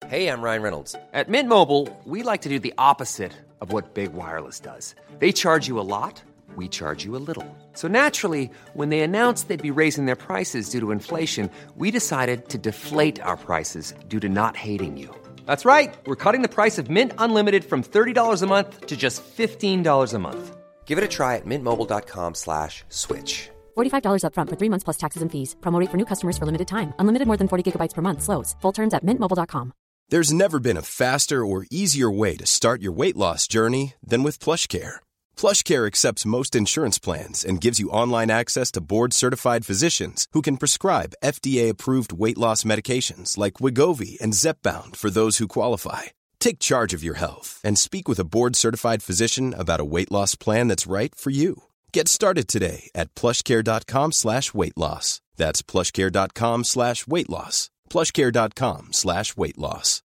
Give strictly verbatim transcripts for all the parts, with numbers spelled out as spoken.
Hey, I'm Ryan Reynolds. At Mint Mobile, we like to do the opposite of what Big Wireless does. They charge you a lot, we charge you a little. So naturally, when they announced they'd be raising their prices due to inflation, we decided to deflate our prices due to not hating you. That's right. We're cutting the price of Mint Unlimited from thirty dollars a month to just fifteen dollars a month. Give it a try at mintmobile.com slash switch. forty-five dollars up front for three months plus taxes and fees. Promo rate for new customers for limited time. Unlimited more than forty gigabytes per month slows. Full terms at mint mobile dot com. There's never been a faster or easier way to start your weight loss journey than with PlushCare. PlushCare accepts most insurance plans and gives you online access to board-certified physicians who can prescribe F D A-approved weight loss medications like Wegovy and Zepbound for those who qualify. Take charge of your health and speak with a board-certified physician about a weight loss plan that's right for you. Get started today at plushcare.com slash weight loss. That's plushcare.com slash weight loss. plushcare.com slash weight loss.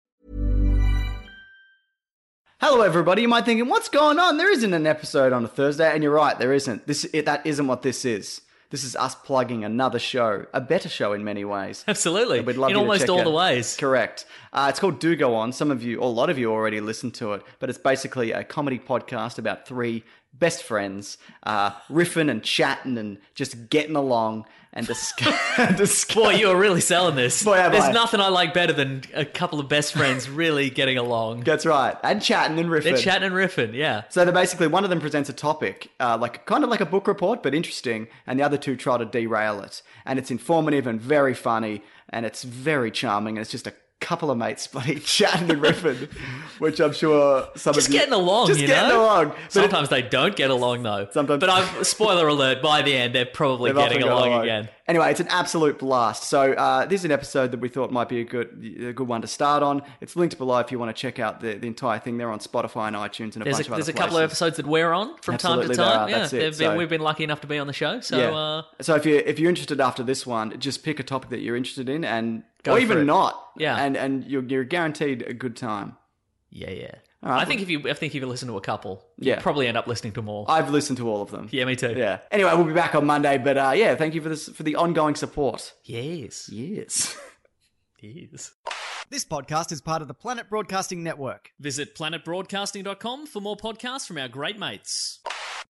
Hello, everybody. You might be thinking, what's going on? There isn't an episode on a Thursday, and you're right, there isn't. This it, that isn't what this is. This is us plugging another show, a better show in many ways. Absolutely. We'd love in you to almost check all out. the ways. Correct. Uh, it's called Do Go On. Some of you, or a lot of you already listened to it, but it's basically a comedy podcast about three best friends, uh, riffing and chatting and just getting along and discuss. discuss- Boy, you are really selling this. Boy, am There's I. nothing I like better than a couple of best friends really getting along. That's right. And chatting and riffing. They're chatting and riffing, yeah. So they're basically, one of them presents a topic, uh, like kind of like a book report, but interesting, and the other two try to derail it. And it's informative and very funny, and it's very charming, and it's just a couple of mates bloody chatting and riffing, which I'm sure some Just of you... getting along, Just you getting know? along. But it- Sometimes they don't get along, though. Sometimes- But I've, spoiler alert, by the end, they're probably They've getting often got along, along. again. Anyway, it's an absolute blast. So uh, this is an episode that we thought might be a good a good one to start on. It's linked below if you want to check out the, the entire thing. They're on Spotify and iTunes and a There's bunch a, of other there's a couple of places. episodes that we're on from Absolutely time to there time. are. Yeah, That's it. they've been, So- we've been lucky enough to be on the show. So, yeah. uh, so if you if you're interested after this one, just pick a topic that you're interested in, and Go or for even it. not. Yeah. And and you're you're guaranteed a good time. yeah, yeah. All right. I think if you I think if you listen to a couple, Yeah. you probably end up listening to more. I've listened to all of them. yeah, me too. Yeah. Anyway, we'll be back on Monday, but uh, yeah, thank you for this for the ongoing support. Yes. Yes. Yes. This podcast is part of the Planet Broadcasting Network. Visit planet broadcasting dot com for more podcasts from our great mates.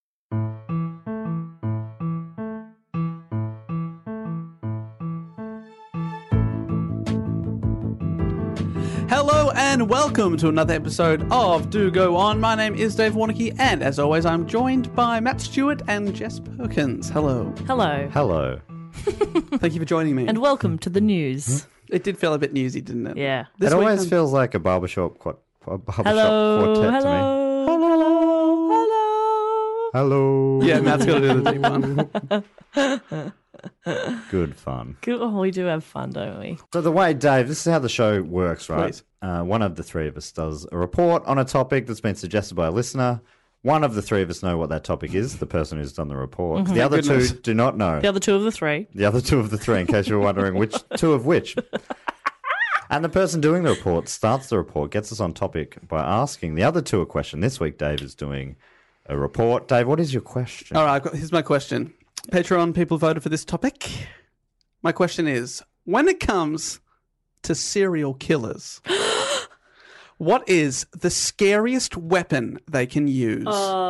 Hello and welcome to another episode of Do Go On. My name is Dave Warnocky, and as always, I'm joined by Matt Stewart and Jess Perkins. Hello. Hello. Hello. Thank you for joining me. And welcome to the news. It did feel a bit newsy, didn't it? Yeah. This it always weekend- feels like a barbershop, qu- a barbershop Hello. quartet Hello. to me. Hello. Hello. Hello. Yeah, Matt's got to do the deep one. Good fun. Good. Oh, we do have fun, don't we? So the way, Dave, this is how the show works, right? Please. Uh, one of the three of us does a report on a topic that's been suggested by a listener. One of the three of us know what that topic is, the person who's done the report. The other Goodness. two do not know. The other two of the three. The other two of the three, in case you're wondering which two of which. And the person doing the report starts the report, gets us on topic by asking the other two a question. This week, Dave is doing a report. Dave, what is your question? All right, I've got- here's my question. Patreon people voted for this topic. My question is, when it comes to serial killers, what is the scariest weapon they can use?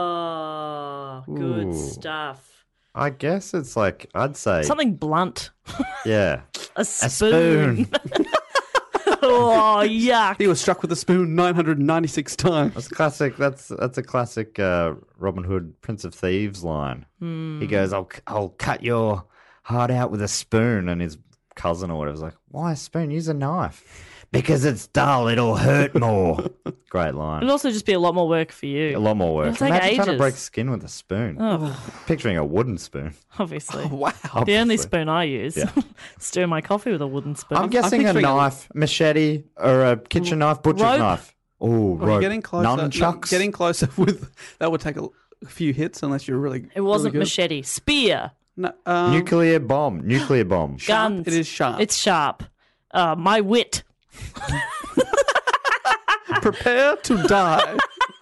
Oh, good Ooh. stuff. I guess it's like, I'd say, Something blunt. yeah, A a spoon. spoon. Oh, yuck. He was struck with a spoon nine hundred ninety-six times. That's classic. That's that's a classic uh, Robin Hood, Prince of Thieves line. Hmm. He goes, "I'll I'll cut your heart out with a spoon," and his cousin or whatever was like, "Why a spoon? Use a knife." Because it's dull, it'll hurt more. Great line. It'd also just be a lot more work for you. A lot more work. It'll take Imagine trying to ages. break skin with a spoon. Oh, Picturing a wooden spoon. obviously. Wow. The only Obviously. spoon I use. Yeah. Stir my coffee with a wooden spoon. I'm guessing a picturing a- knife, machete, or a kitchen knife, butcher's Rope. knife. Oh, Well, rope. you're getting closer. no, Nunchucks. getting closer with that would take a, a few hits unless you're really. It wasn't really good. machete. Spear. No, um, Nuclear bomb. Nuclear bomb. sharp. Guns. It is sharp. It's sharp. Uh, my wit. Prepare to die.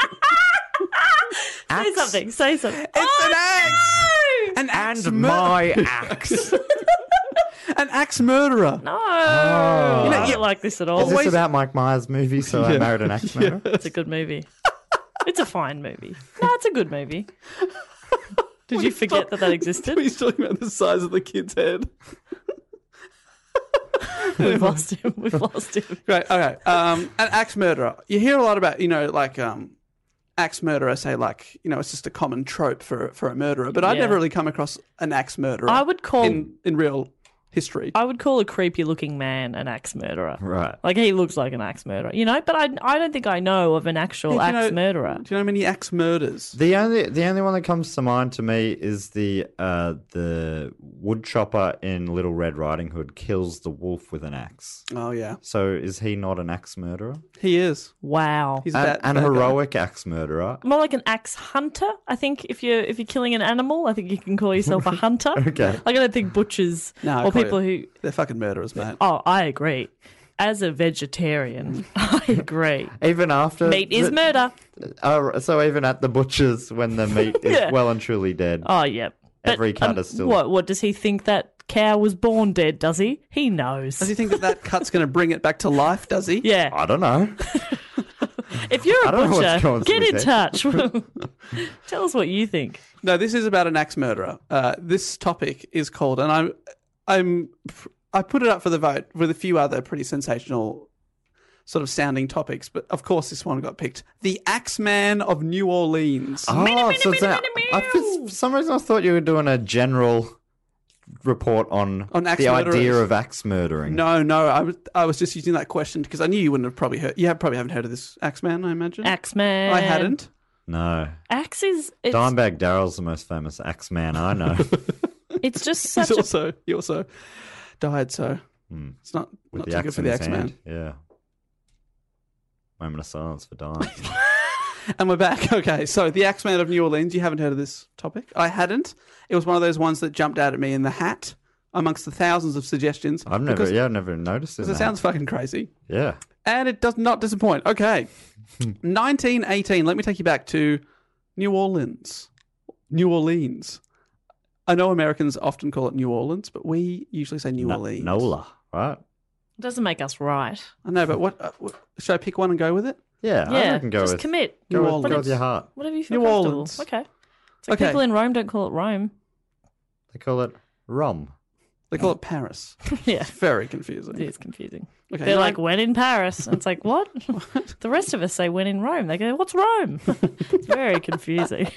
Say something. Say something. It's an axe. Oh, An axe. And mur- my axe. An An axe murderer. No, You know, I you- don't like this at Is all. this about Mike Myers' movie, So I Yeah. Married an Axe Murderer? It's a good movie. It's a fine movie. No, it's a good movie. Did you forget that that existed? He's talking about the size of the kid's head. We've lost him. We've lost him. Great. Okay. Um, an axe murderer. You hear a lot about, you know, like um, axe murderer. Say like, you know, it's just a common trope for for a murderer. But I've Yeah. never really come across an axe murderer. I would call in in real history. I would call a creepy looking man an axe murderer. Right. Like he looks like an axe murderer, you know. But I, I don't think I know of an actual Do you axe know- murderer. Do you know many axe murders? The only the only one that comes to mind to me is the uh, the wood chopper in Little Red Riding Hood kills the wolf with an axe. Oh yeah, So is he not an axe murderer? he is. Wow. He's An, that an that guy. heroic axe murderer. More like an axe hunter. I think if you're if you're killing an animal, I think you can call yourself a hunter. Okay. Like I don't think butchers No, or quite- people who. They're fucking murderers, mate. Oh, I agree. As a vegetarian, I agree. Even after Meat is the- murder. Oh, so even at the butcher's when the meat is Yeah. well and truly dead. Oh, yeah. But, Every cut um, is still- What? What does he think that cow was born dead? Does he? He knows. Does he think that that cut's going to bring it back to life? Does he? Yeah. I don't know. If you're I a don't know what's butcher, going get through in his touch. Tell us what you think. No, this is about an axe murderer. Uh, this topic is called, and I'm, I'm, I put it up for the vote with a few other pretty sensational, sort of sounding topics, but of course this one got picked: the Axeman of New Orleans. Oh, so it's a, I, for some reason I thought you were doing a general report on, On axe the idea murderers. of axe murdering. No, no, I was, I was just using that question because I knew you wouldn't have probably heard. You have probably haven't heard of this Axeman, I imagine. Axeman. I hadn't. No. Axe is. It's, Dimebag Darrell's the most famous axe man I know. it's just He's such a. also he also died, so Hmm. it's not With not the too good axe for in the his Axeman. hand. Yeah. Moment of silence for dying. And we're back. Okay, so the Axeman of New Orleans. You haven't heard of this topic? I hadn't. It was one of those ones that jumped out at me in the hat amongst the thousands of suggestions. I've never, because- yeah, I've never noticed it. because it sounds fucking crazy. Yeah. And it does not disappoint. Okay. nineteen eighteen. Let me take you back to New Orleans. New Orleans. I know Americans often call it New Orleans, but we usually say New No- Orleans. Nola, right? It doesn't make us right. I know, but what, uh, what? Should I pick one and go with it? Yeah, I Yeah. reckon go just with, commit. go New with, Orleans. go with your heart. Whatever you feel New comfortable. Orleans. Okay. It's like Okay. people in Rome don't call it Rome. They call it rum. They call it Paris. Yeah. It's very confusing. It is confusing. Okay, They're nine- like, when in Paris. And it's like, what? The rest of us say, when in Rome. They go, what's Rome? It's very confusing.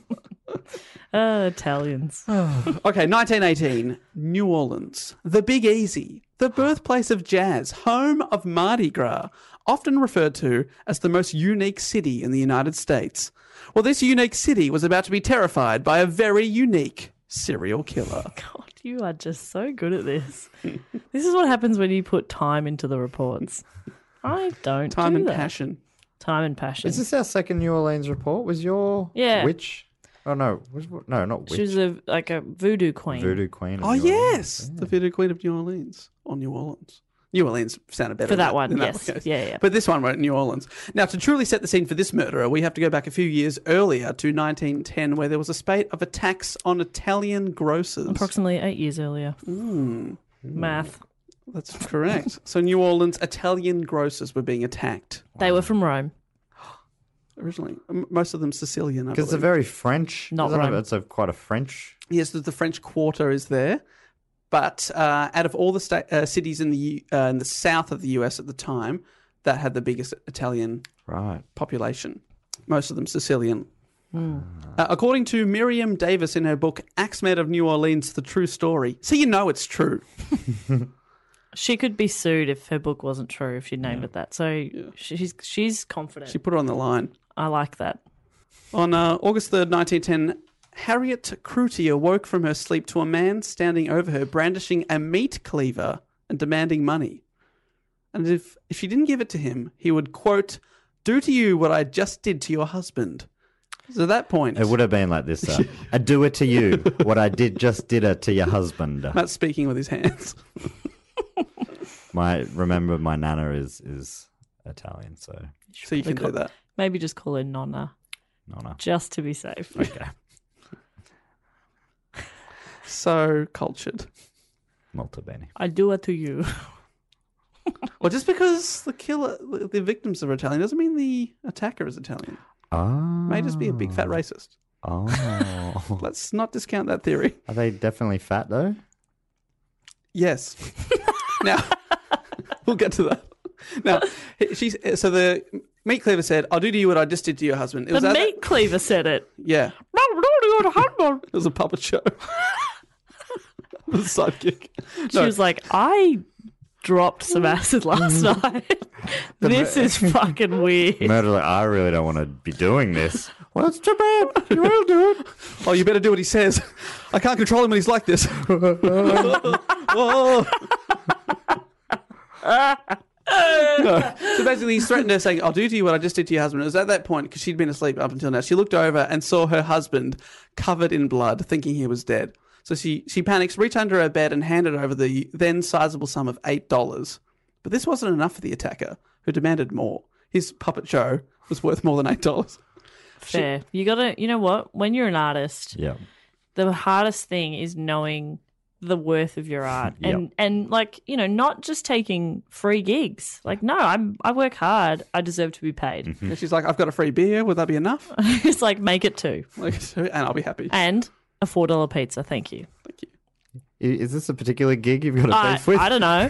uh, Italians. Okay, nineteen eighteen, New Orleans, the Big Easy, the birthplace of jazz, home of Mardi Gras, often referred to as the most unique city in the United States. Well, this unique city was about to be terrified by a very unique serial killer. God, you are just so good at this. This is what happens when you put time into the reports. I don't Time do and that. passion. Time and passion. Is this our second New Orleans report? Was your Yeah. witch? Oh no, was, no, not witch. She was a, like a voodoo queen. Voodoo queen. of Oh, New Orleans. yes, the Voodoo Queen of New Orleans, or New Orleans. New Orleans sounded better For than that one, than yes. one. Yeah, yeah. But this one went New Orleans. Now, to truly set the scene for this murderer, we have to go back a few years earlier to nineteen ten, where there was a spate of attacks on Italian grocers. Approximately eight years earlier. Math. That's correct. So New Orleans Italian grocers were being attacked They were from Rome. originally. M- Most of them Sicilian, I Because it's a believe. very French. Not isn't it? Rome. It's a quite a French. Yes, the, the French Quarter is there. But uh, out of all the sta- uh, cities in the U- uh, in the south of the U S at the time, that had the biggest Italian Right. population. Most of them Sicilian. Uh, according to Miriam Davis in her book Axeman of New Orleans, The True Story. So you know it's true. She could be sued if her book wasn't true, if she named it that. So she's she's confident. She put it on the line. I like that. On uh, August third, nineteen ten, Harriet Cruty awoke from her sleep to a man standing over her brandishing a meat cleaver and demanding money. And if, if she didn't give it to him, he would, quote, do to you what I just did to your husband. So at that point, It would have been like this. Uh, I do it to you. What I did just did it to your husband. Matt's speaking with his hands. My remember, my nana is is Italian, so So you can do that. Maybe just call her Nonna, nana. just to be safe. Okay. So cultured. Molto bene. I do it to you. Well, just because the killer, the victims are Italian, doesn't mean the attacker is Italian. Oh. May just be a big fat racist. Oh. Let's not discount that theory. Are they definitely fat, though? Yes. Now, we'll get to that. Now, she's so the meat cleaver said, "I'll do to you what I just did to your husband." It was the at meat that, cleaver said it. Yeah. It was a puppet show. It was a sidekick. She was like, I dropped some acid last night. This is fucking weird. Murder, like, I really don't want to be doing this. Well, it's too bad. You will do it. Oh, you better do what he says. I can't control him when he's like this. Whoa. No. So basically, he's threatened her, saying, "I'll do to you what I just did to your husband." It was at that point, because she'd been asleep up until now, she looked over and saw her husband covered in blood, thinking he was dead. So she, she panics, reached under her bed and handed over the then sizable sum of eight dollars. But this wasn't enough for the attacker, who demanded more. His puppet show was worth more than eight dollars. Fair. You gotta, you know what? When you're an artist, Yeah. the hardest thing is knowing the worth of your art, Yep. and and like, you know, not just taking free gigs. Like, no, I'm I work hard. I deserve to be paid. Mm-hmm. And she's like, "I've got a free beer. Would that be enough?" It's like, make it two, Like, and I'll be happy. and a four dollar pizza. Thank you. Thank you. I- Is this a particular gig you've got a I, beef with? I don't know.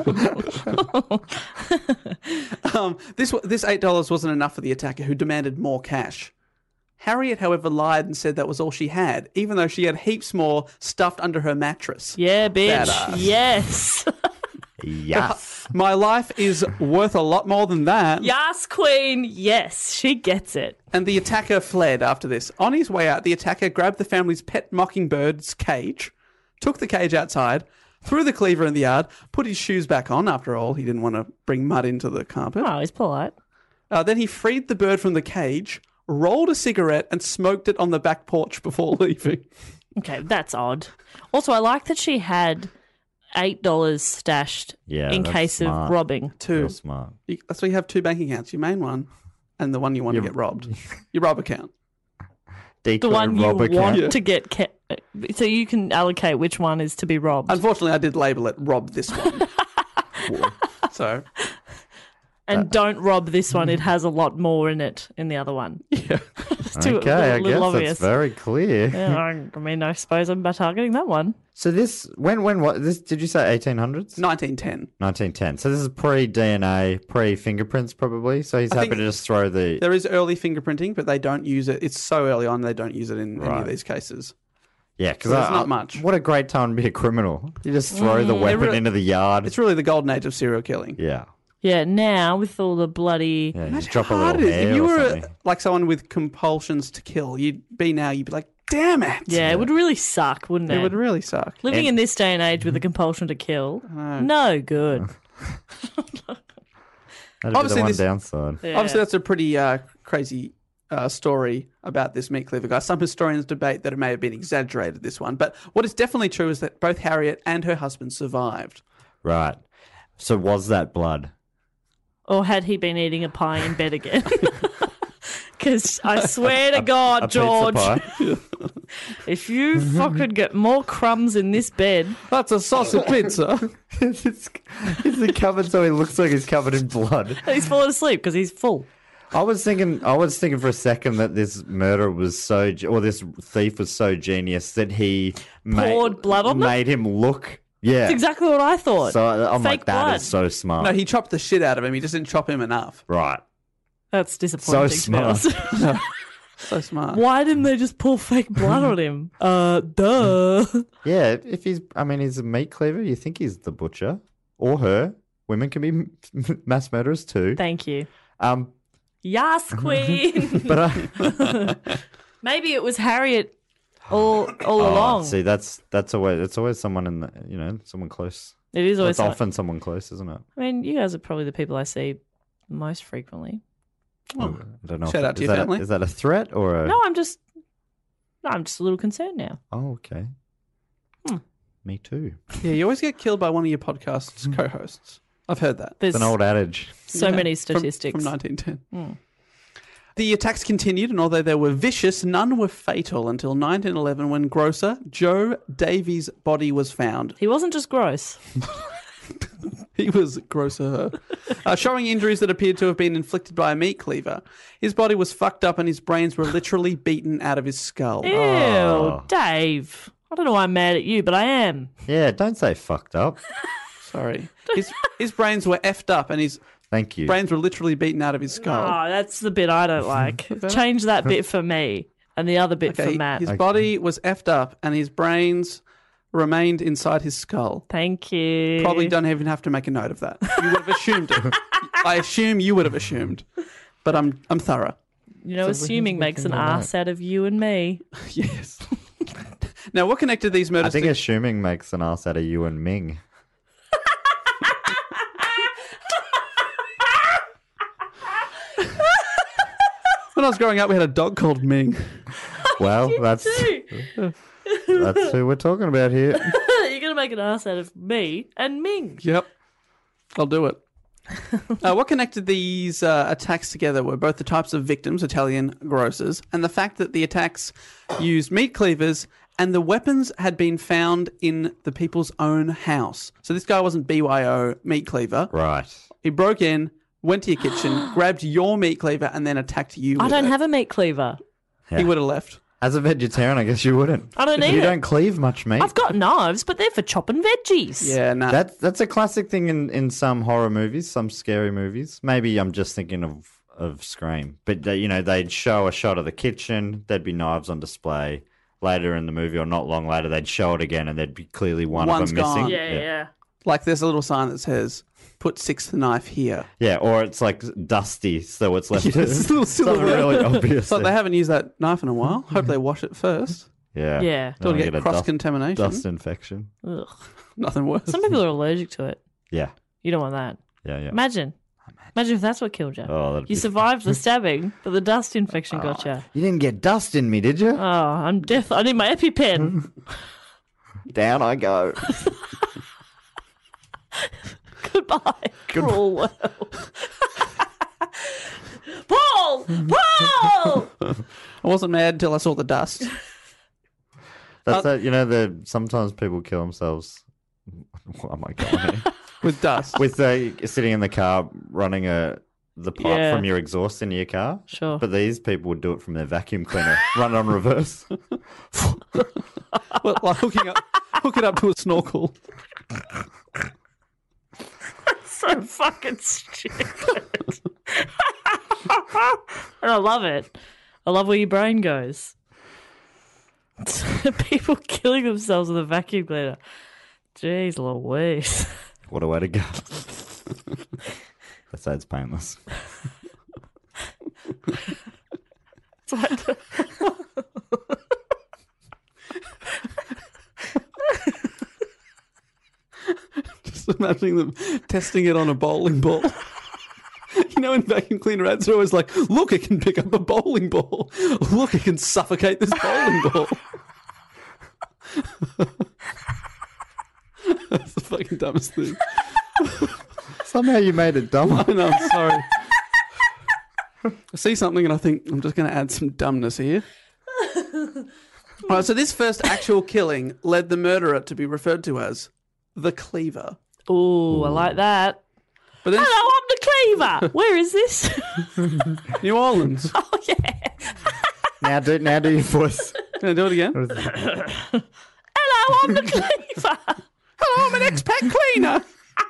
Um, this this eight dollars wasn't enough for the attacker, who demanded more cash. Harriet, however, lied and said that was all she had, even though she had heaps more stuffed under her mattress. Yeah, bitch. Badass. Yes. Yes. My life is worth a lot more than that. Yes, queen. Yes, she gets it. And the attacker fled after this. On his way out, the attacker grabbed the family's pet mockingbird's cage, took the cage outside, threw the cleaver in the yard, put his shoes back on. After all, he didn't want to bring mud into the carpet. Oh, he's polite. Uh, then he freed the bird from the cage, rolled a cigarette, and smoked it on the back porch before leaving. Okay, that's odd. Also, I like that she had eight dollars stashed Yeah, in that's case smart. of robbing. Two. Real smart. You, that's why you have two bank accounts. Your main one and the one you want Your- to get robbed. Your rob account. Decoy The one you rob want account. to get kept. So you can allocate which one is to be robbed. Unfortunately, I did label it rob this one. So, And don't rob this one. It has a lot more in it in the other one. yeah. It's too, Okay, a little, I little guess obvious. that's very clear. Yeah, I, I mean, I suppose I'm targeting that one. So this, when, when, what, this, did you say eighteen hundreds? nineteen ten. nineteen ten. So this is pre-D N A, pre-fingerprints probably. So he's I happy think to just throw the... There is early fingerprinting, but they don't use it. It's so early on, they don't use it in any Right. of these cases. Yeah, because So there's not much. What a great time to be a criminal. You just throw the weapon really- into the yard. It's really the golden age of serial killing. Yeah. Yeah, now with all the bloody... Yeah, you Imagine drop a how hard little it is. hair If you or were something. like someone with compulsions to kill, you'd be now, you'd be like, damn it. Yeah, it would really suck, wouldn't it? It would really suck. Living And- in this day and age with a compulsion to kill, no good. That'd be Obviously the one this- downside. Yeah. Obviously, that's a pretty uh, crazy uh, story about this meat cleaver guy. Some historians debate that it may have been exaggerated, this one. But what is definitely true is that both Harriet and her husband survived. Right. So was that blood? Or had he been eating a pie in bed again? Because I swear to A God, pizza George, pie? if you fucking get more crumbs in this bed, That's a sausage pizza. it's, is he covered so he looks like he's covered in blood? he's fallen asleep because he's full. I was thinking, I was thinking for a second that this murderer was so, ge- or this thief was so genius that he Poured made, blood on them? made him look. Yeah. That's exactly what I thought. So I'm like, Fake that blood. is so smart. No, he chopped the shit out of him. He just didn't chop him enough. Right. That's disappointing. So to be honest. So smart. Why didn't they just pour fake blood on him? Uh, duh. Yeah, if he's, I mean, he's a meat cleaver, you think he's the butcher or her. Women can be m- mass murderers too. Thank you. Um, Yes, queen. but I, Maybe it was Harriet all all oh, along. see, that's that's always it's always someone in the, you know, someone close. It is always It's someone- often someone close, isn't it? I mean, you guys are probably the people I see most frequently. I don't know. Shout if, out to is your that family. A, is that a threat or a? No, I'm just, no, I'm just a little concerned now. Oh, okay. Hmm. Me too. Yeah, you always get killed by one of your podcast's co-hosts. I've heard that. There's It's an old adage. so Yeah, many from- statistics. From, nineteen ten. Hmm. The attacks continued, and although they were vicious, none were fatal until nineteen eleven when grocer Joe Davies' body was found. He wasn't just gross. He was grosser. Uh, showing injuries that appeared to have been inflicted by a meat cleaver. His body was fucked up and his brains were literally beaten out of his skull. Ew, Oh. Dave. I don't know why I'm mad at you, but I am. Yeah, don't say fucked up. Sorry. His, his brains were effed up and his Thank you. brains were literally beaten out of his skull. Oh, that's the bit I don't like. Change that bit for me and the other bit Okay, for Matt. his body was effed up and his brains remained inside his skull. Thank you. Probably don't even have to make a note of that. You would have assumed it. I assume you would have assumed. But I'm I'm thorough. You know, So assuming we makes an can do ass out of you and me. Yes. Now, what connected these I murders think to... assuming makes an ass out of you and Ming. When I was growing up, we had a dog called Ming. Well, that's Too. that's who we're talking about here. You're going to make an ass out of me and Ming. Yep. I'll do it. uh, what connected these uh, attacks together were both the types of victims, Italian grocers, and the fact that the attacks used meat cleavers and the weapons had been found in the people's own house. So this guy wasn't B Y O meat cleaver. Right. He broke in, went to your kitchen, grabbed your meat cleaver, and then attacked you I with don't it. have a meat cleaver. He would have left. As a vegetarian, I guess you wouldn't. I don't need You it. don't cleave much meat. I've got knives, but they're for chopping veggies. Yeah, no. That's that's a classic thing in, in some horror movies, some scary movies. Maybe I'm just thinking of, of Scream. But, they, you know, they'd show a shot of the kitchen, there'd be knives on display. Later in the movie, or not long later, they'd show it again and there'd be clearly one One's of them gone. missing. Yeah, yeah. yeah. Like there's a little sign that says, put sixth knife here. Yeah, or it's like dusty, so it's left Yes, it's a little something silhouette. really obvious. It's like they haven't used that knife in a while. Hope they wash it first. Yeah. Yeah. Don't wanna get a cross-contamination. Dust, dust infection. Ugh. Nothing worse. Some people are allergic to it. Yeah. You don't want that. Yeah, yeah. Imagine. Imagine if that's what killed you. Oh, that'd You be- survived the stabbing, but the dust infection got you. You didn't get dust in me, did you? Oh, I'm death. I need my EpiPen. Down I go. Goodbye, cruel world. Paul! Paul! I wasn't mad until I saw the dust. That's Uh, that. You know, the sometimes people kill themselves. What am I going here? With dust. With uh, sitting in the car running a the pipe Yeah. from your exhaust into your car. Sure. But these people would do it from their vacuum cleaner, run it on reverse. Well, like hooking up, hook it up to a snorkel. So fucking stupid. And I love it. I love where your brain goes. People killing themselves with a vacuum cleaner. Jeez Louise. What a way to go. Let's say it's painless. It's like- Just imagining them testing it on a bowling ball. You know, in vacuum cleaner ads, they're always like, look, it can pick up a bowling ball. Look, it can suffocate this bowling ball. That's the fucking dumbest thing. Somehow you made it dumber. I know, I'm sorry. I see something and I think I'm just going to add some dumbness here. All right, so this first actual killing led the murderer to be referred to as the Cleaver. Ooh, I like that. But then Hello, I'm the Cleaver. Where is this? New Orleans. Oh, yeah. Now do now do your voice. Can I do it again? Hello, I'm the Cleaver. Hello, I'm an expat cleaner.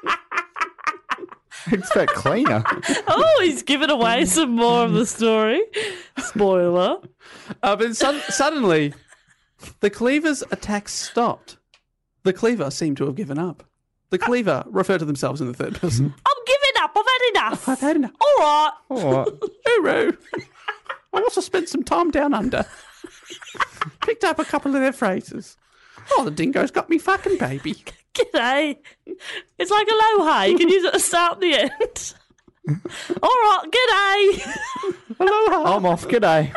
Expect cleaner. Oh, he's given away some more of the story. Spoiler. Uh, but sud- suddenly, the Cleaver's attacks stopped. The Cleaver seemed to have given up. The Cleaver referred to themselves in the third person. I'm giving up. I've had enough. I've had enough. All right. Oh, Hooroo. I also spent some time down under. Picked up a couple of their phrases. Oh, the dingo's got me fucking baby. G'day. It's like aloha. You can use it at the start and the end. All right. G'day. Aloha. I'm off. G'day.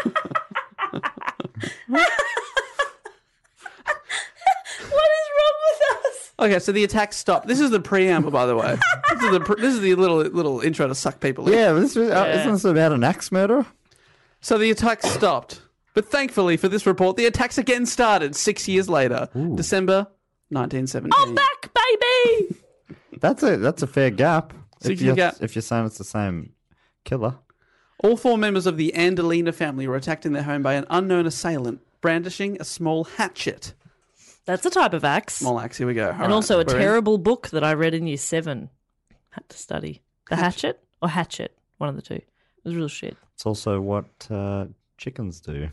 What is wrong with us? Okay, so the attack stopped. This is the preamble, by the way. This is the, pre- this is the little little intro to suck people in. Yeah, this was, uh, Yeah. isn't this about an axe murderer? So the attacks stopped. But thankfully for this report, the attacks again started six years later, Ooh. December nineteen seventeen. I'm back, baby! That's a that's a fair gap. Six If year you're, gap. if you're saying it's the same killer. All four members of the Andalina family were attacked in their home by an unknown assailant, brandishing a small hatchet. That's a type of axe. Small axe, here we go. All and right, also a we're in. terrible book that I read in year seven. Had to study. The Hatchet or Hatchet? One of the two. It was real shit. It's also what uh, chickens do.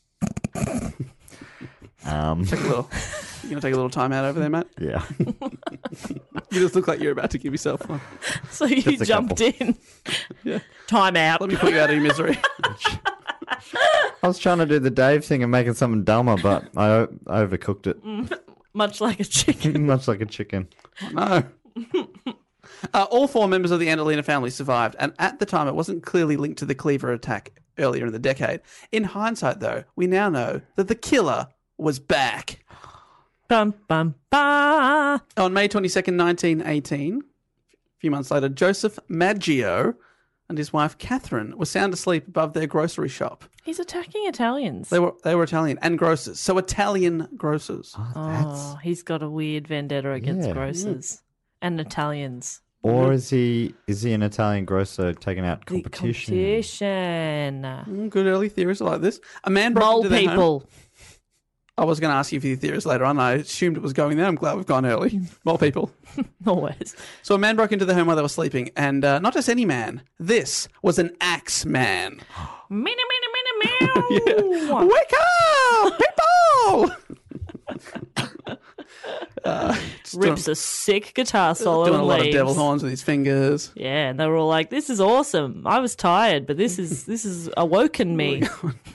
um, Take a little, you going to take a little time out over there, Matt? yeah. You just look like you're about to give yourself one. So you Just a jumped couple. in. Yeah. Time out. Let me put you out of your misery. I was trying to do the Dave thing and making something dumber, but I, o- I overcooked it. Much like a chicken. Much like a chicken. No. Uh, all four members of the Andalina family survived, and at the time it wasn't clearly linked to the Cleaver attack earlier in the decade. In hindsight, though, we now know that the killer was back. Bum, bum, ba. On May twenty-second, nineteen eighteen, a few months later, Joseph Maggio and his wife Catherine were sound asleep above their grocery shop. He's attacking Italians. They were they were Italian and grocers, so Italian grocers. Oh, he's got a weird vendetta against Yeah. grocers and Italians. Or is he is he an Italian grocer taking out The competition? competition. Mm, good early theories like this. A man broke Mole into their home. people. I was going to ask you for your theories later on. I assumed it was going there. I'm glad we've gone early. Mole people. Always. So a man broke into the home while they were sleeping, and uh, not just any man. This was an axe man. Meena, meena, meena, meow. Wake up, people! uh, just Rips doing, a sick guitar solo doing a and lot of leaves. devil horns with his fingers. Yeah, and they were all like, "This is awesome. I was tired, but this is this has awoken me."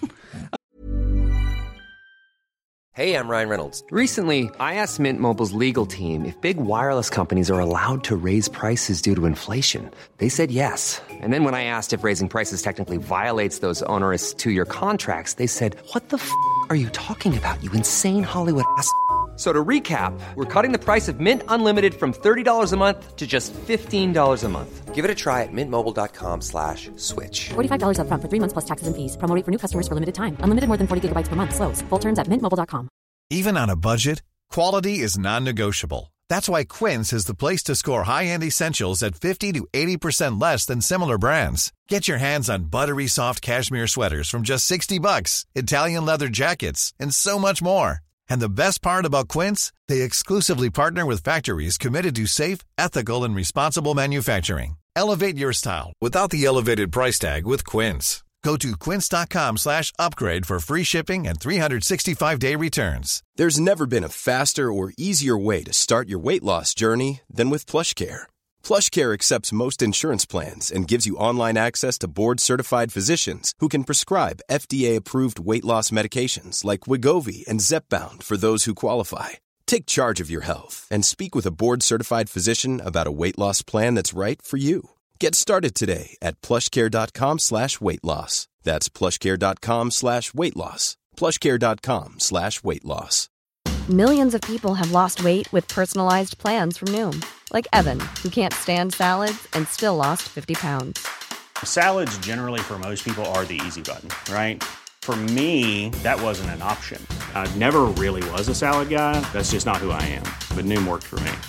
Hey, I'm Ryan Reynolds. Recently, I asked Mint Mobile's legal team if big wireless companies are allowed to raise prices due to inflation. They said yes. And then when I asked if raising prices technically violates those onerous two-year contracts, they said, "What the f*** are you talking about, you insane Hollywood ass f- So to recap, we're cutting the price of Mint Unlimited from thirty dollars a month to just fifteen dollars a month. Give it a try at mintmobile.com slash switch. forty-five dollars up front for three months plus taxes and fees. Promo rate for new customers for limited time. Unlimited more than forty gigabytes per month. Slows full terms at mint mobile dot com. Even on a budget, quality is non-negotiable. That's why Quince is the place to score high-end essentials at fifty to eighty percent less than similar brands. Get your hands on buttery soft cashmere sweaters from just sixty bucks, Italian leather jackets, and so much more. And the best part about Quince, they exclusively partner with factories committed to safe, ethical, and responsible manufacturing. Elevate your style without the elevated price tag with Quince. Go to quince.com slash upgrade for free shipping and three sixty-five day returns. There's never been a faster or easier way to start your weight loss journey than with PlushCare. PlushCare accepts most insurance plans and gives you online access to board-certified physicians who can prescribe F D A-approved weight loss medications like Wegovy and Zepbound for those who qualify. Take charge of your health and speak with a board-certified physician about a weight loss plan that's right for you. Get started today at plushcare.com slash weight loss. That's plushcare.com slash weight loss. plushcare.com slash weight loss. Millions of people have lost weight with personalized plans from Noom. Like Evan, who can't stand salads and still lost fifty pounds. Salads generally for most people are the easy button, right? For me, that wasn't an option. I never really was a salad guy. That's just not who I am. But Noom worked for me.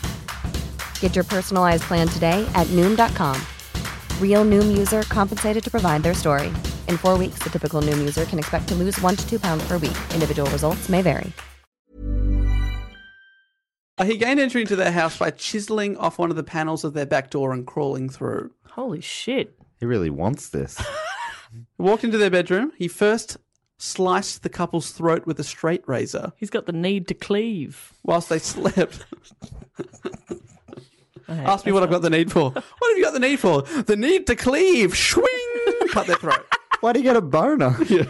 Get your personalized plan today at Noom dot com. Real Noom user compensated to provide their story. In four weeks, the typical Noom user can expect to lose one to two pounds per week. Individual results may vary. Uh, he gained entry into their house by chiseling off one of the panels of their back door and crawling through. Holy shit. He really wants this. Walked into their bedroom. He first sliced the couple's throat with a straight razor. He's got the need to cleave. Whilst they slept. Ask me what I've got the need for. What have you got the need for? The need to cleave. Swing. Cut their throat. Why do you get a boner? Yeah.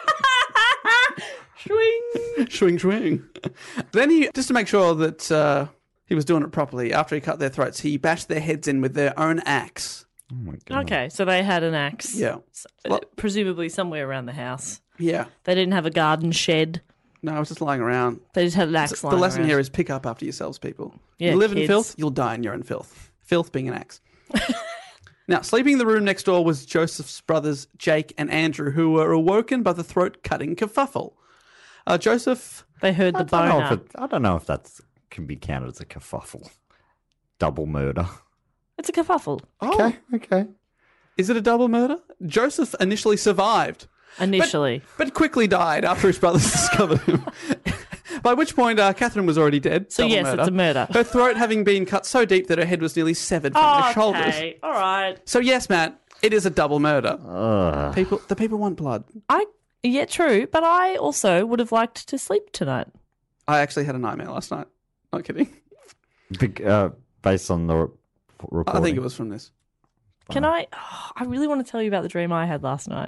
Swing. Swing, swing. Then he, just to make sure that uh, he was doing it properly, after he cut their throats, he bashed their heads in with their own axe. Oh my God. Okay, so they had an axe. Yeah. Uh, presumably somewhere around the house. Yeah. They didn't have a garden shed. No, I was just lying around. They just had an axe So lying the lesson around. here is pick up after yourselves, people. Yeah, you live kids. in filth, you'll die in your own filth. Filth being an axe. Now, sleeping in the room next door was Joseph's brothers, Jake and Andrew, who were awoken by the throat-cutting kerfuffle. Uh, Joseph... They heard I the don't know boner. if it, I don't know if that can be counted as a kerfuffle. Double murder. It's a kerfuffle. Okay, okay. Is it a double murder? Joseph initially survived. Initially. But, but quickly died after his brothers discovered him. By which point, uh, Catherine was already dead. So Double yes, murder. it's a murder. Her throat having been cut so deep that her head was nearly severed from Oh, her shoulders. okay. All right. So yes, Matt, it is a double murder. Ugh. People, the people want blood. I yeah, true, but I also would have liked to sleep tonight. I actually had a nightmare last night. Not kidding. Big, uh, based on the re- reporting. I think it was from this. Can I? Oh, I really want to tell you about the dream I had last night.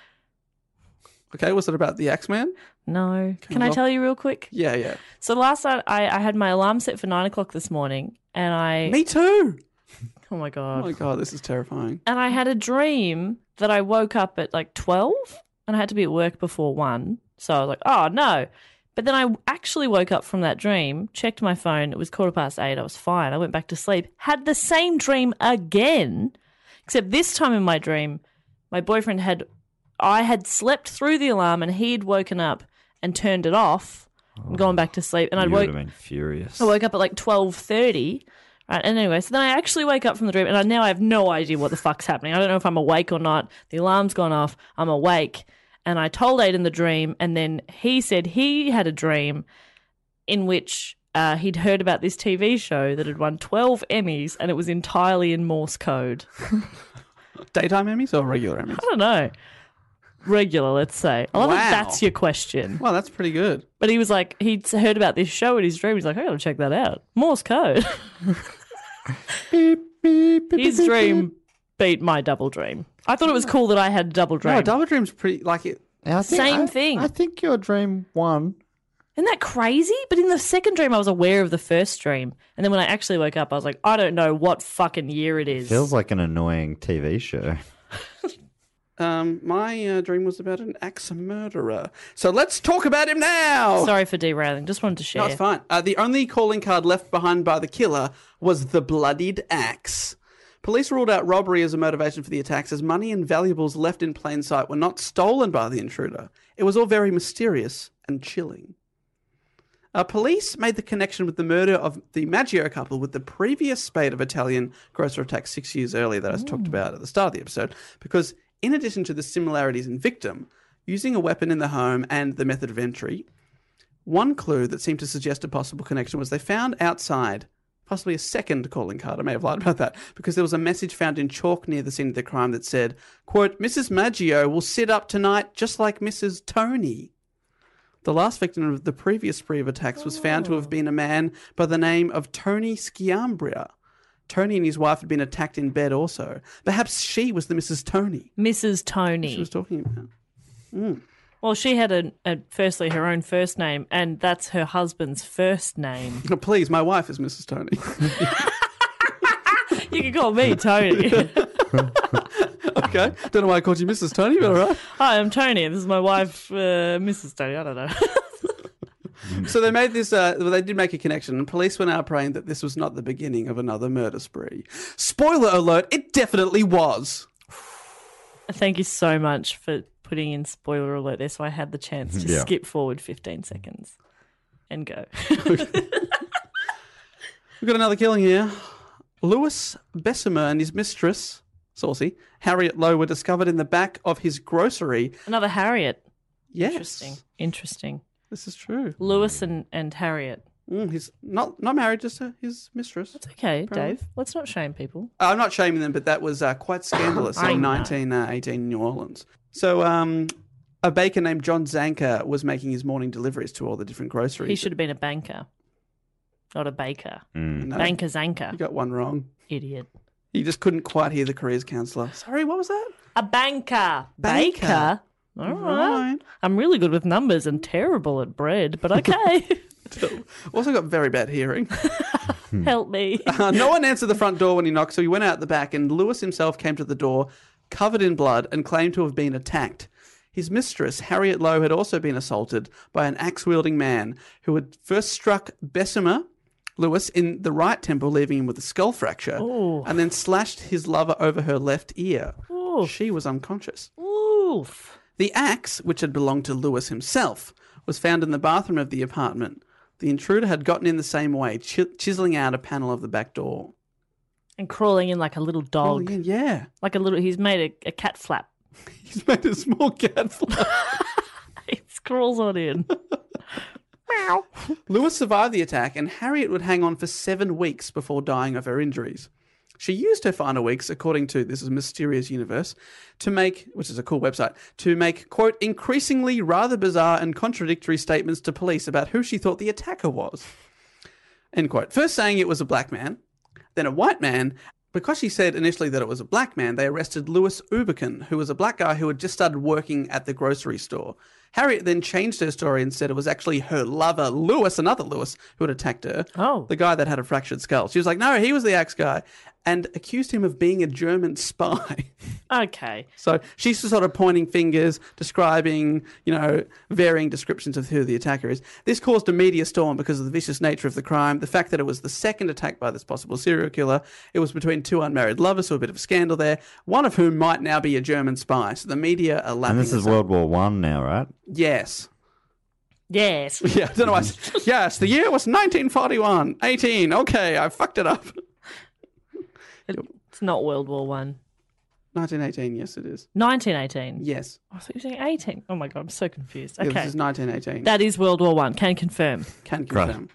Okay, was it about the Axeman? No. Can I off. tell you real quick? Yeah, yeah. So last night I, I had my alarm set for nine o'clock this morning, and I. Me too. Oh my Oh god. my god, this is terrifying. And I had a dream that I woke up at like twelve, and I had to be at work before one. So I was like, oh no. But then I actually woke up from that dream, checked my phone. It was quarter past eight. I was fine. I went back to sleep. Had the same dream again, except this time in my dream, my boyfriend had. I had slept through the alarm and he had woken up and turned it off and gone back to sleep. And I'd You would woke. have been furious. I woke up at like twelve thirty. Right, and anyway, so then I actually wake up from the dream, and I, now I have no idea what the fuck's happening. I don't know if I'm awake or not. The alarm's gone off. I'm awake, and I told Aiden the dream, and then he said he had a dream in which uh, he'd heard about this T V show that had won twelve Emmys, and it was entirely in Morse code. Daytime Emmys or regular Emmys? I don't know. Regular, let's say. I love Wow. that that's your question. Well, that's pretty good. But he was like, he'd heard about this show in his dream. He's like, I got to check that out. Morse code. beep, beep, beep, His beep, dream beep. beat my double dream. I thought it was cool that I had a double dream. No, double dream's pretty like it. I think- Same I- thing. I think your dream won. Isn't that crazy? But in the second dream, I was aware of the first dream. And then when I actually woke up, I was like, I don't know what fucking year it is. Feels like an annoying T V show. Um, my uh, dream was about an axe murderer. So let's talk about him now. Sorry for derailing. Just wanted to share. No, it's fine. Uh, the only calling card left behind by the killer was the bloodied axe. Police ruled out robbery as a motivation for the attacks, as money and valuables left in plain sight were not stolen by the intruder. It was all very mysterious and chilling. Uh, police made the connection with the murder of the Maggio couple with the previous spate of Italian grocer attacks six years earlier that I talked about at the start of the episode, because in addition to the similarities in victim, using a weapon in the home and the method of entry, one clue that seemed to suggest a possible connection was they found outside possibly a second calling card. I may have lied about that, because there was a message found in chalk near the scene of the crime that said, quote, Missus Maggio will sit up tonight just like Missus Tony. The last victim of the previous spree of attacks was found to have been a man by the name of Tony Sciambria. Tony and his wife had been attacked in bed also. Perhaps she was the Missus Tony Missus Tony. she was talking about. Mm. Well, she had a, a firstly her own first name, and that's her husband's first name. Oh, please, my wife is Missus Tony. You can call me Tony. Okay. Don't know why I called you Missus Tony, but all right. Hi, I'm Tony. This is my wife, uh, Missus Tony. I don't know. So they made this, uh, well, they did make a connection, and police were now praying that this was not the beginning of another murder spree. Spoiler alert, it definitely was. Thank you so much for putting in spoiler alert there, so I had the chance to Yeah. skip forward fifteen seconds and go. We've got another killing here. Louis Bessemer and his mistress, Saucy, Harriet Lowe, were discovered in the back of his grocery. Another Harriet. Yes. Interesting. Interesting. This is true. Lewis and, and Harriet. Mm, he's not not married, just uh, his mistress. It's okay, Apparently. Dave. Let's not shame people. Uh, I'm not shaming them, but that was uh, quite scandalous I in know. nineteen eighteen in New Orleans. So um, a baker named John Zanker was making his morning deliveries to all the different groceries. He should have been a banker, not a baker. No, Banker Zanker. You got one wrong. Idiot. You just couldn't quite hear the careers counsellor. Sorry, what was that? A banker. Banker. Baker. All right. I'm really good with numbers and terrible at bread, but okay. Also got very bad hearing. Help me. Uh, no one answered the front door when he knocked, so he went out the back, and Lewis himself came to the door, covered in blood, and claimed to have been attacked. His mistress, Harriet Lowe, had also been assaulted by an axe-wielding man who had first struck Bessemer, Lewis in the right temple, leaving him with a skull fracture, Ooh. and then slashed his lover over her left ear. Ooh. She was unconscious. Oof. The axe, which had belonged to Lewis himself, was found in the bathroom of the apartment. The intruder had gotten in the same way, ch- chiseling out a panel of the back door. And crawling in like a little dog. Crawling in, yeah. Like a little, he's made a, a cat flap. He's made a small cat flap. He crawls on in. Meow. Lewis survived the attack, and Harriet would hang on for seven weeks before dying of her injuries. She used her final weeks, according to This is Mysterious Universe, to make, which is a cool website, to make, quote, increasingly rather bizarre and contradictory statements to police about who she thought the attacker was. End quote. First saying it was a black man, then a white man. Because she said initially that it was a black man, they arrested Louis Uberkin, who was a black guy who had just started working at the grocery store. Harriet then changed her story and said it was actually her lover, Lewis, another Lewis, who had attacked her. Oh. The guy that had a fractured skull. She was like, no, he was the axe guy, and accused him of being a German spy. Okay. So she's sort of pointing fingers, describing, you know, varying descriptions of who the attacker is. This caused a media storm because of the vicious nature of the crime, the fact that it was the second attack by this possible serial killer. It was between two unmarried lovers, so a bit of a scandal there, one of whom might now be a German spy. So the media are lapping And this is up. World War One now, right? Yes. Yes. Yeah, I don't know why. I- yes, the year was nineteen forty-one. eighteen. Okay, I fucked it up. It's not World War One. nineteen eighteen, yes, it is. nineteen eighteen. Yes. I thought you were saying eighteen. Oh my god, I'm so confused. Yeah, Okay. this is nineteen eighteen. That is World War One. Can confirm. Can confirm.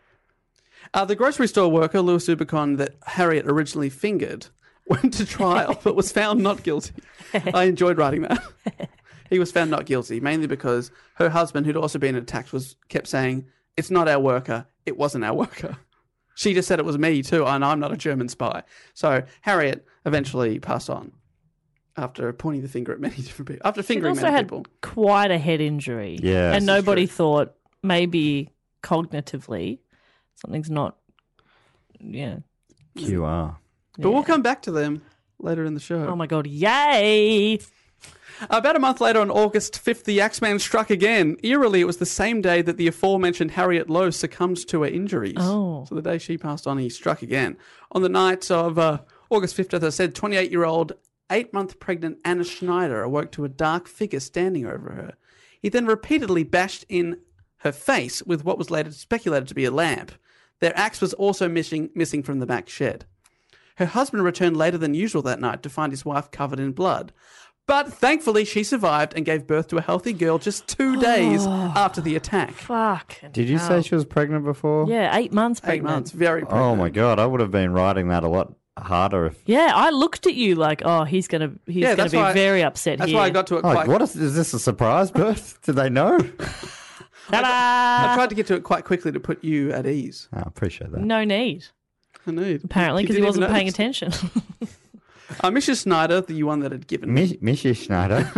Uh, the grocery store worker, Louis Ubicon, that Harriet originally fingered, went to trial but was found not guilty. I enjoyed writing that. He was found not guilty, mainly because her husband, who'd also been attacked, was kept saying, it's not our worker, it wasn't our worker. She just said it was me too, and I'm not a German spy. So Harriet eventually passed on after pointing the finger at many different people, after She fingering also many had people. quite a head injury. Yeah, this And is nobody true. thought maybe cognitively something's not, yeah. Q R. But we'll come back to them later in the show. Oh my god, yay! About a month later, on August fifth, the Axeman struck again. Eerily, it was the same day that the aforementioned Harriet Lowe succumbed to her injuries. Oh. So the day she passed on, he struck again. On the night of uh, August fifth, as I said, twenty-eight-year-old, eight-month pregnant Anna Schneider awoke to a dark figure standing over her. He then repeatedly bashed in her face with what was later speculated to be a lamp. Their axe was also missing, missing from the back shed. Her husband returned later than usual that night to find his wife covered in blood. But thankfully, she survived and gave birth to a healthy girl just two days after the attack. Fuck. Did you say she was pregnant before? Yeah, eight months Eight pregnant. months, very pregnant. Oh my god, I would have been writing that a lot harder if. Yeah, I looked at you like, oh, he's gonna he's Yeah, gonna that's be why I- very upset That's here. why I got to it Like, quite... what is, is this a surprise birth? Did they know? Ta-da! I tried to get to it quite quickly to put you at ease. I appreciate that. No need. I need. Apparently, You because he didn't wasn't even paying notice. attention. Uh, Missus Snyder, the one that had given Miss, Missus Schneider.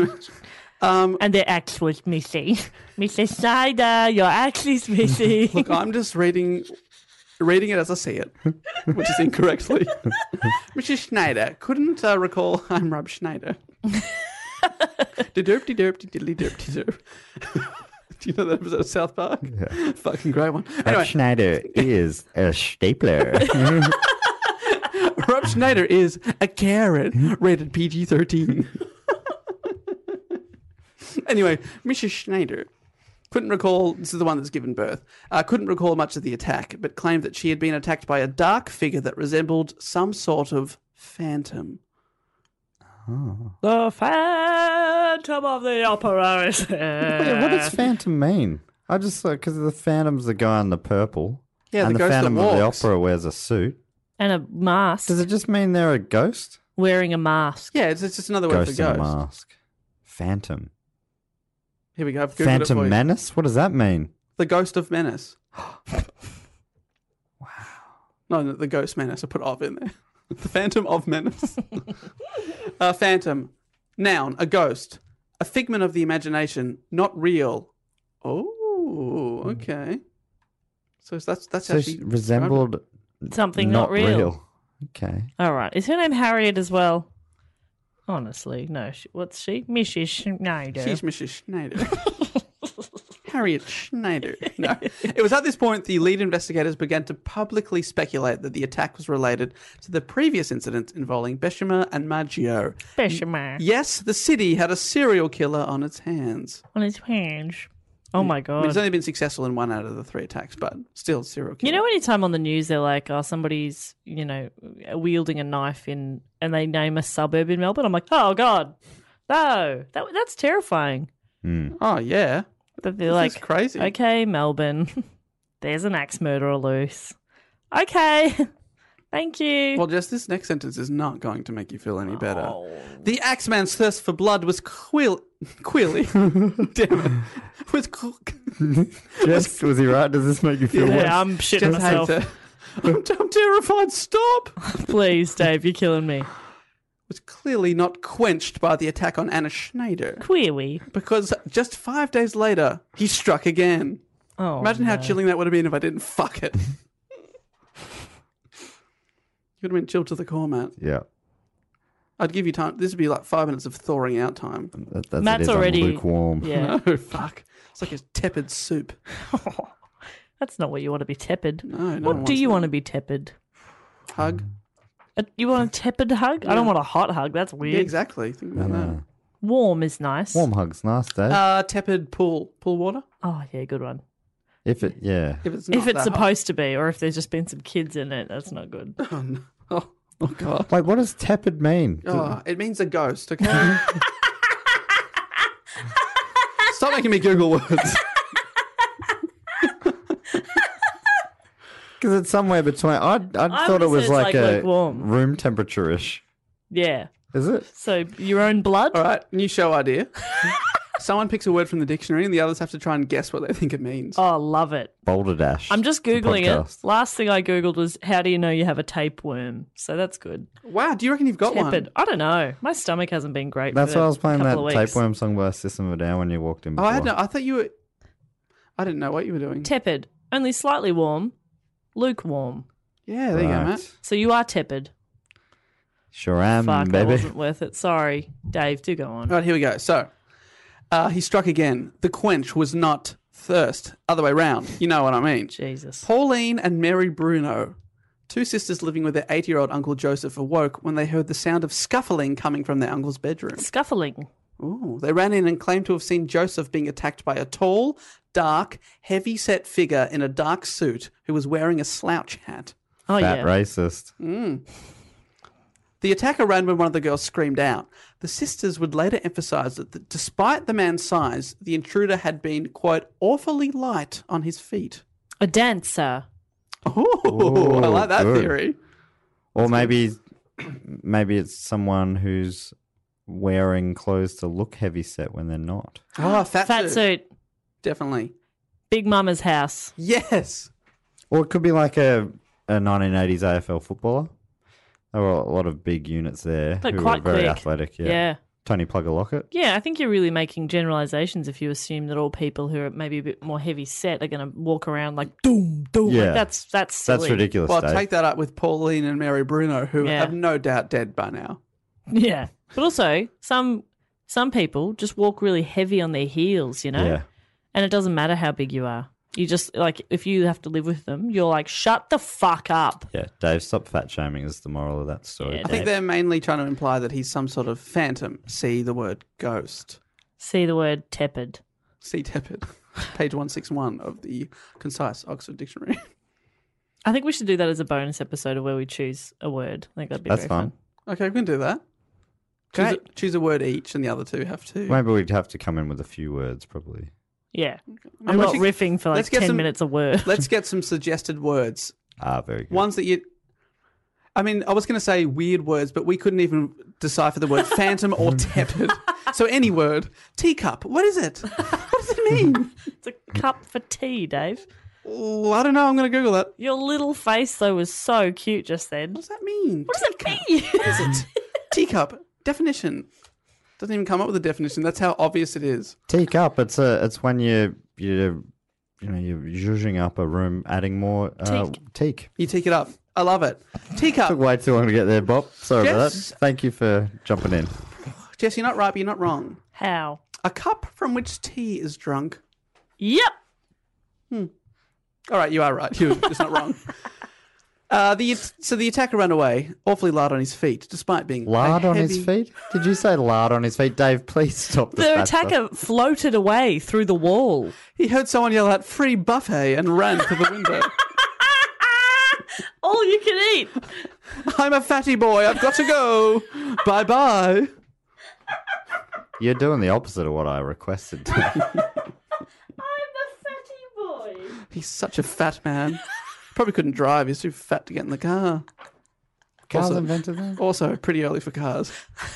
Um, and their axe was missing. Missus Snyder, your axe is missing. Look, I'm just reading reading it as I see it, which is incorrectly. Missus Schneider couldn't uh, recall I'm Rob Schneider. De-derp, de-derp, de-diddly derp, de-derp. Do you know that episode of South Park? Yeah. Fucking great one. Rob Anyway, Schneider is a stapler. Rob Schneider is a Karen, rated P G thirteen. Anyway, Missus Schneider couldn't recall, this is the one that's given birth, uh, couldn't recall much of the attack, but claimed that she had been attacked by a dark figure that resembled some sort of phantom. Oh. The Phantom of the Opera is here. Wait, what does phantom mean? I just like because the phantom's the guy in the purple. Yeah, and the the, ghost that phantom of the walks. opera wears a suit. And a mask. Does it just mean they're a ghost? Wearing a mask. Yeah, it's, it's just another word Ghost for in a ghost. mask. Phantom. Here we go. I've Googled it Phantom for you. menace? What does that mean? The Ghost of Menace. Wow. No, no, the Ghost Menace. I put of in there. The Phantom of Menace. uh, phantom. Noun. A ghost. A figment of the imagination. Not real. Oh, okay. So that's that's So how she she resembled Something not real. Okay. All right. Is her name Harriet as well? Honestly, no. She, what's she? Missus Schneider. She's Missus Schneider. Harriet Schneider. No. It was at this point the lead investigators began to publicly speculate that the attack was related to the previous incident involving Bessemer and Maggio. Bessemer. Yes, the city had a serial killer on its hands. On its hands. Oh my I God. mean, it's only been successful in one out of the three attacks, but still serial killer. You know, anytime on the news they're like, oh, somebody's, you know, wielding a knife in, and they name a suburb in Melbourne, I'm like, oh God, no, that that's terrifying. Mm. Oh, yeah. That they're This like, is crazy. Okay, Melbourne, there's an axe murderer loose. Okay, thank you. Well, just this next sentence is not going to make you feel any better. Oh. The Axeman's thirst for blood was queer- queerly. Damn it. Was qu- Jess, was he right? Does this make you feel Yeah, worse? I'm shitting Just myself. hate to- I'm, I'm terrified. Stop. Please, Dave, you're killing me. Was clearly not quenched by the attack on Anna Schneider. Queerly. Because just five days later, he struck again. Oh, Imagine how no. chilling that would have been if I didn't fuck it. Could have been chilled to the core, Matt. Yeah. I'd give you time. This would be like five minutes of thawing out time. That, that's Matt's it is, I'm already- lukewarm. Yeah. No, fuck. It's like a tepid soup. That's not what you want to be tepid. No, no one What do wants you that. want to be tepid? Hug. A, you want a tepid hug? I don't Yeah. want a hot hug. That's weird. Yeah, exactly. Think about that. Warm is nice. Warm hugs, nice, Dave. Uh, tepid pool pool water. Oh, yeah, good one. if it, yeah. If it's not If it's that supposed to be, or if there's just been some kids in it, that's not good. hot. Oh, no. oh, oh god. Wait, what does tepid mean? Oh, it means a ghost. Okay. Stop making me Google words. Because it's somewhere between. I I I thought it would was say it's like, like a lukewarm. room temperature ish. Yeah. Is it? So your own blood? All right, new show idea. Someone picks a word from the dictionary, and the others have to try and guess what they think it means. Oh, love it. Boulder Dash. I'm just the Googling podcast. it. Last thing I Googled was, how do you know you have a tapeworm? So that's good. Wow, do you reckon you've got Tepid. one? I don't know. My stomach hasn't been great That's for why I was playing that couple of weeks. tapeworm song by System of a Down when you walked in Oh, before. I had no, I thought you were. I didn't know what you were doing. Tepid. Only slightly warm. Lukewarm. Yeah, there you go, Right. Matt. So you are tepid. Sure am, Fuck, that baby. wasn't worth it. Sorry. Dave, do go on. All right, here we go. So, uh, he struck again. The quench was not thirst. Other way round. You know what I mean. Jesus. Pauline and Mary Bruno, two sisters living with their eighty-year-old uncle Joseph, awoke when they heard the sound of scuffling coming from their uncle's bedroom. Scuffling. Ooh, they ran in and claimed to have seen Joseph being attacked by a tall, dark, heavy-set figure in a dark suit who was wearing a slouch hat. Oh, Fat yeah. racist. Mm. The attacker ran when one of the girls screamed out. The sisters would later emphasise that the, despite the man's size, the intruder had been, quote, awfully light on his feet. A dancer. Oh, Ooh, I like that good. theory. Or maybe, maybe it's someone who's wearing clothes to look heavy set when they're not. Oh, fat, Fat suit. suit. Definitely. Big Mama's house. Yes. Or it could be like a, a nineteen eighties A F L footballer. There were a lot of big units there But who quite were very quick. athletic. Yeah. Yeah. Tony Plugger Lockett. Yeah, I think you're really making generalizations if you assume that all people who are maybe a bit more heavy set are going to walk around like doom, doom. Yeah. Like that's that's silly. That's ridiculous, Well, Dave. take that up with Pauline and Mary Bruno, who Yeah. have no doubt dead by now. Yeah, but also some some people just walk really heavy on their heels, you know. Yeah. And it doesn't matter how big you are. You just like if you have to live with them, you're like shut the fuck up. Yeah, Dave, stop fat shaming is the moral of that story. Yeah, I think they're mainly trying to imply that he's some sort of phantom. See the word ghost. See the word tepid. See tepid. Page one sixty-one of the concise Oxford Dictionary. I think we should do that as a bonus episode of where we choose a word. I think that'd be That's very fun. fun. Okay, we can do that. Choose a, Great. choose a word each, and the other two have to. Maybe we'd have to come in with a few words, probably. Yeah. Maybe I'm we not should- riffing for like let's get ten some- minutes a word. Let's get some suggested words. Ah, very good. Ones that you. I mean, I was going to say weird words, but we couldn't even decipher the word phantom or tepid. So any word. Teacup. What is it? What does it mean? It's a cup for tea, Dave. Oh, I don't know. I'm going to Google that. Your little face though was so cute just then. What does that mean? What does it mean? What is it? Teacup. Definition. Doesn't even come up with a definition. That's how obvious it is. Teacup. It's a. It's when you you you know you're zhuzhing up a room, adding more uh, Teak. teak. You teak it up. I love it. Teacup. Took way too long to get there, Bob. Sorry about Jess? that. Thank you for jumping in. Jess, you're not right, but you're not wrong. How? A cup from which tea is drunk. Yep. Hmm. All right, you are right. You're just not wrong. Uh, the so the attacker ran away, awfully light on his feet, despite being Lard a on heavy... his feet? Did you say lard on his feet? Dave, please stop the The fat attacker stuff. floated away through the wall. He heard someone yell out, "Free buffet," and ran to the window. All you can eat. I'm a fatty boy. I've got to go. Bye bye. You're doing the opposite of what I requested. I'm a fatty boy. He's such a fat man. Probably couldn't drive. He's too fat to get in the car. Cars also, invented that? Also, pretty early for cars.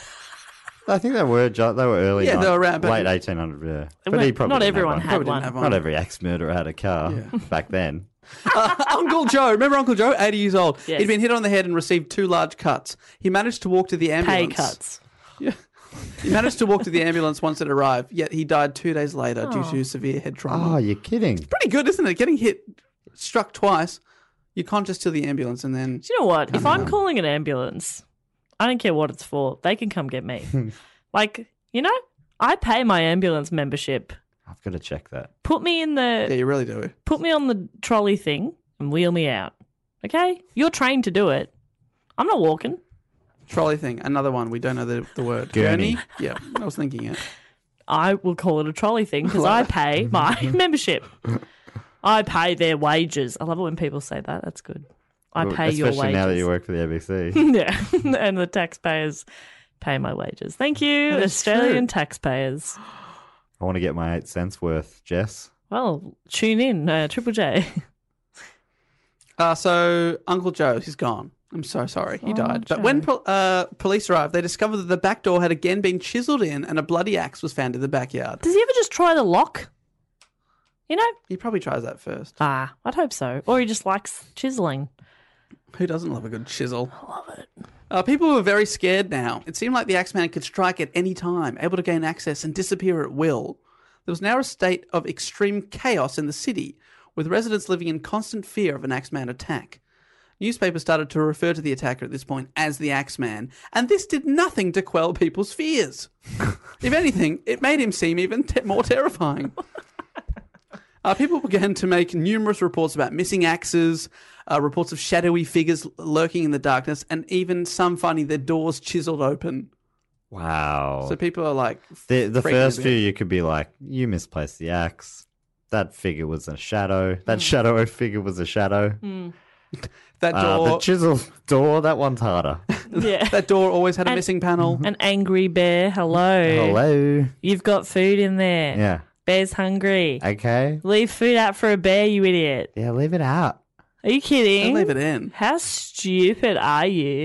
I think they were ju- they were early. Yeah, night, they were around back late in- eighteen hundred. Yeah, Well, but he probably not didn't everyone have had Probably one. didn't have one. Not every ex-murderer had a car Yeah. back then. Uh, Uncle Joe. Remember Uncle Joe? eighty years old. Yes. He'd been hit on the head and received two large cuts. He managed to walk to the Pay ambulance. cuts. Yeah. He managed to walk to the ambulance once it arrived, yet he died two days later due Oh. to severe head trauma. Oh, you're kidding? Pretty good, isn't it? Getting hit, struck twice. You're conscious to the ambulance and then... Do you know what? If I'm calling an ambulance, I don't care what it's for. They can come get me. Like, you know, I pay my ambulance membership. I've got to check that. Put me in the... Yeah, you really do. Put me on the trolley thing and wheel me out. Okay? You're trained to do it. I'm not walking. Trolley thing, another one. We don't know the, the word. Gurney. Yeah, I was thinking it. I will call it a trolley thing because I pay my membership. I pay their wages. I love it when people say that. That's good. I Well, pay your wages. Especially now that you work for the A B C. Yeah, and the taxpayers pay my wages. Thank you, That is Australian true. taxpayers. I want to get my eight cents worth, Jess. Well, tune in, uh, Triple J. Uh, so, Uncle Joe, he's gone. I'm so sorry. He Oh, died. But Joe. when pol- uh, police arrived, they discovered that the back door had again been chiseled in and a bloody axe was found in the backyard. Does he ever just try the lock? You know? He probably tries that first. Ah, I'd hope so. Or he just likes chiseling. Who doesn't love a good chisel? I love it. Uh, people were very scared now. It seemed like the Axeman could strike at any time, able to gain access and disappear at will. There was now a state of extreme chaos in the city, with residents living in constant fear of an Axeman attack. Newspapers started to refer to the attacker at this point as the Axeman, and this did nothing to quell people's fears. If anything, it made him seem even te- more terrifying. Uh, people began to make numerous reports about missing axes, uh, reports of shadowy figures lurking in the darkness, and even some finding their doors chiseled open. Wow. So people are like... The, the freaking first a few, bit. you could be like, you misplaced the axe. That figure was a shadow. That shadow figure was a shadow. That Uh, door... the chisel door, that one's harder. Yeah. that door always had a And- missing panel. An angry bear. Hello. Hello. You've got food in there. Yeah. Bear's hungry. Okay. Leave food out for a bear, you idiot. Yeah, leave it out. Are you kidding? Don't leave it in. How stupid are you?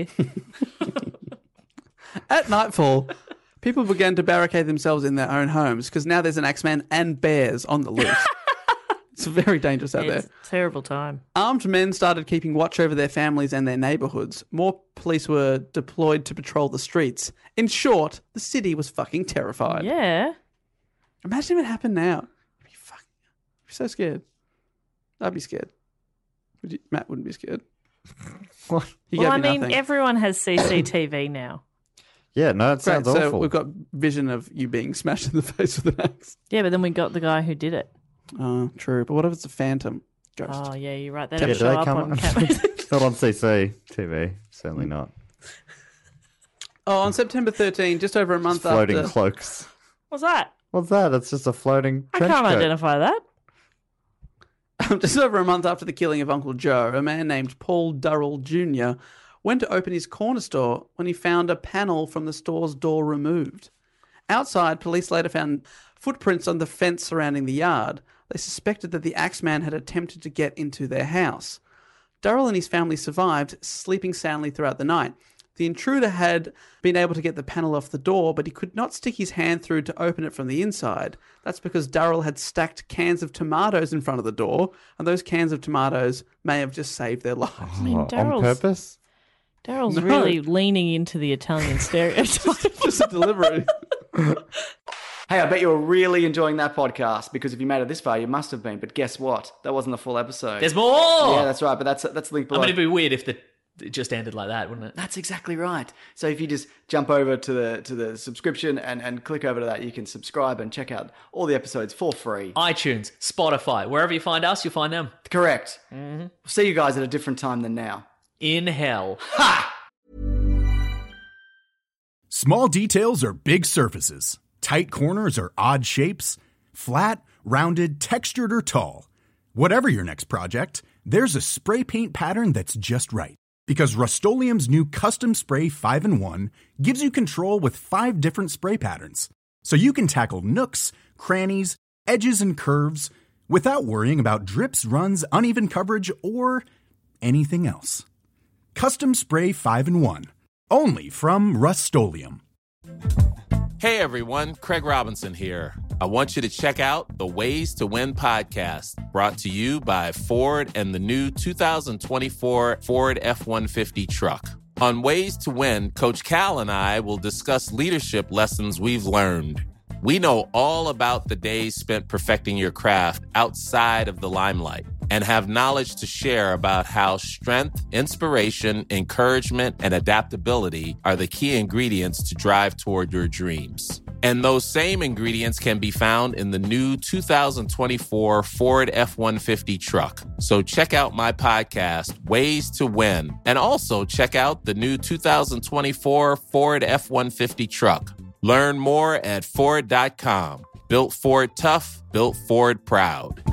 At nightfall, people began to barricade themselves in their own homes because now there's an Axeman and bears on the loose. It's very dangerous out It's there. a terrible time. Armed men started keeping watch over their families and their neighborhoods. More police were deployed to patrol the streets. In short, the city was fucking terrified. Yeah. Imagine if it happened now. I'd be fucking I'd be so scared. I'd be scared. Would you, Matt wouldn't be scared. What? He well, gave I me mean, nothing. everyone has C C T V now. Yeah, no, it Great, sounds so awful. we've got vision of you being smashed in the face with an axe. Yeah, but then we got the guy who did it. Oh, true. But what if it's a phantom ghost? Oh, yeah, you're right. They Yeah, don't do show they up come on on? cameras. Not on C C T V. Certainly not. Oh, on September thirteenth, just over a month Floating after... cloaks. What's that? What's that? It's just a floating I trench can't coat. identify that. Just over a month after the killing of Uncle Joe, a man named Paul Durrell Junior went to open his corner store when he found a panel from the store's door removed. Outside, police later found footprints on the fence surrounding the yard. They suspected that the Axeman had attempted to get into their house. Durrell and his family survived, sleeping soundly throughout the night. The intruder had been able to get the panel off the door, but he could not stick his hand through to open it from the inside. That's because Durrell had stacked cans of tomatoes in front of the door, and those cans of tomatoes may have just saved their lives. I mean, Oh, on Daryl's, purpose? Daryl's No. really leaning into the Italian stereotype. Just a delivery. Hey, I bet you were really enjoying that podcast because if you made it this far, you must have been. But guess what? That wasn't the full episode. There's more! Yeah, that's right. But that's that's linked I below. mean, it'd be weird if the it just ended like that, wouldn't it? That's exactly right. So if you just jump over to the to the subscription and, and click over to that, you can subscribe and check out all the episodes for free. iTunes, Spotify, wherever you find us, you'll find them. Correct. Mm-hmm. See you guys at a different time than now. In hell. Ha! Small details are big surfaces. Tight corners are odd shapes. Flat, rounded, textured, or tall. Whatever your next project, there's a spray paint pattern that's just right. Because Rust-Oleum's new Custom Spray five in one gives you control with five different spray patterns. So you can tackle nooks, crannies, edges, and curves without worrying about drips, runs, uneven coverage, or anything else. Custom Spray five in one. Only from Rust-Oleum. Hey everyone, Craig Robinson here. I want you to check out the Ways to Win podcast, brought to you by Ford and the new two thousand twenty-four Ford F one fifty truck. On Ways to Win, Coach Cal and I will discuss leadership lessons we've learned. We know all about the days spent perfecting your craft outside of the limelight and have knowledge to share about how strength, inspiration, encouragement, and adaptability are the key ingredients to drive toward your dreams. And those same ingredients can be found in the new two thousand twenty-four Ford F one fifty truck. So check out my podcast, Ways to Win, and also check out the new two thousand twenty-four Ford F one fifty truck. Learn more at Ford dot com. Built Ford tough, built Ford proud.